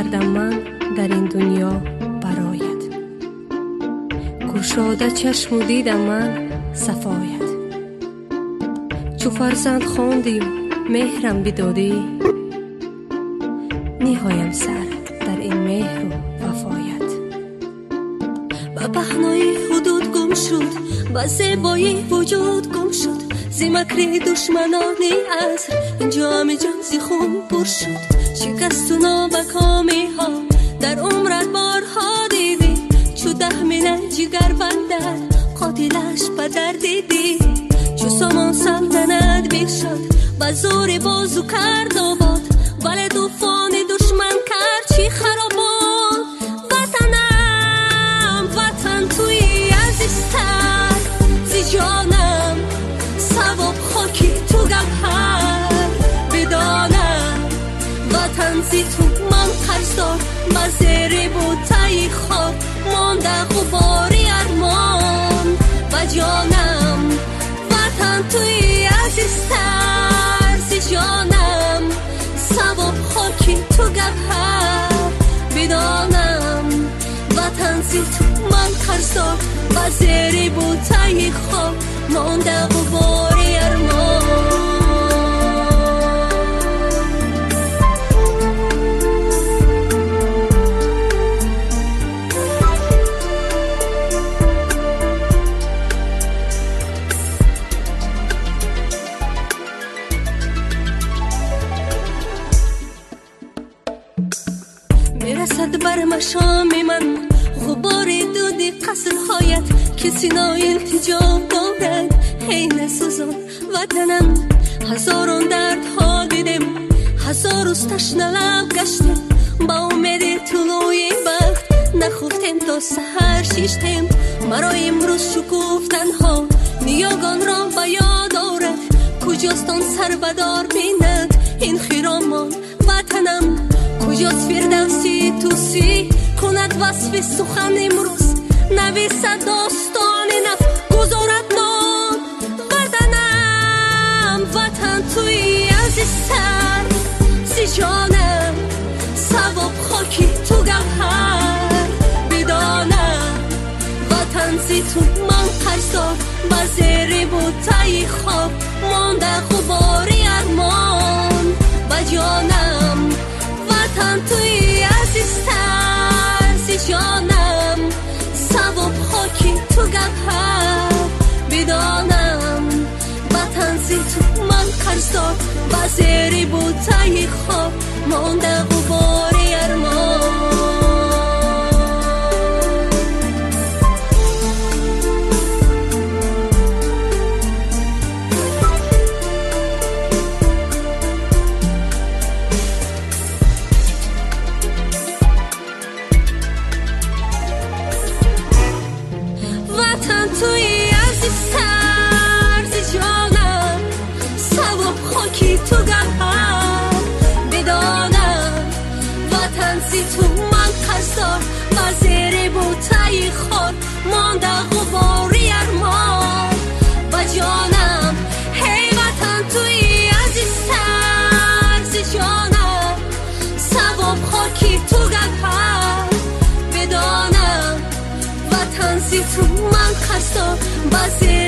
کردم من در این دنیا برایت، گشاده چشم و دیدم من صفایت. چو فرزند خواندی و مهرم بدادی، نهایم سر در این مهر و وفایت. با پهنای حدود گم شد، با زیبایی وجود گم شد، زی مکر دشمنانی عصر اینجا همه جان زی خون پر شد. شکست و نابکامی ها در عمرت بارها دیدی، چو دهمینه جگر بندر قاتلش بدر دیدی. چو سامان سلطنت بیک شد، با زور بازو کرد آباد، ولی طوفان دشمن کرد چی خرابات. وطنم وطن توی عزیزتر زی جانم، ثواب خاکی تو گوهر بدانم. وطن زی تو من قرضدار، با زیر بوتای خواب مانده غباری ارمان و جانم. وطن توی عزیزتر زی جانم، ثواب خاکی تو گوهر بدانم. وطن زی تو من قرضدار، با زیر بوتای خواب مانده غباری ارمان. میرسد بر مشام من غبار دودی قصرهایت، که سینای التجا دارد حین سوزان وطنم. هزاران دردها دیدم، هزار روز تشنه لب گشتم، با امید طلوع وقت نخفتم تا سحر شیشتم. مرا امروز شکوفتن ها نیاگان را به یاد آورد، کجاست آن سربدار بیند این خرامان وطنم. کجاست فردوسی توسی کند وصف سخن امروز، نویسد داستان نف گذارد نام. وطنم وطن توی عزیزتر زی جانم، ثواب خاکی تو گوهر بدانم. وطن زی تو من قرضدار، با زیر بوتای خواب مانده غباری ارمان و جانم. وطن توی عزیزتر زی جانم، ثواب خاکی تو گوهر بدانم. وطن زی تو من قرضدار، با زیر بوتای خواب مانده غباری ارمان. توی عزیزتر زی جانم، ثواب خاکی تو گوهر بدانم. وطن زی تو من قرضدار، با زیر بوتای خاک مانده غباری ارمان و جانم. هی وطن توی عزیزتر زی جانم، ثواب خاکی تو گوهر بدانم. وطن زی تو من قرضدار، با زیر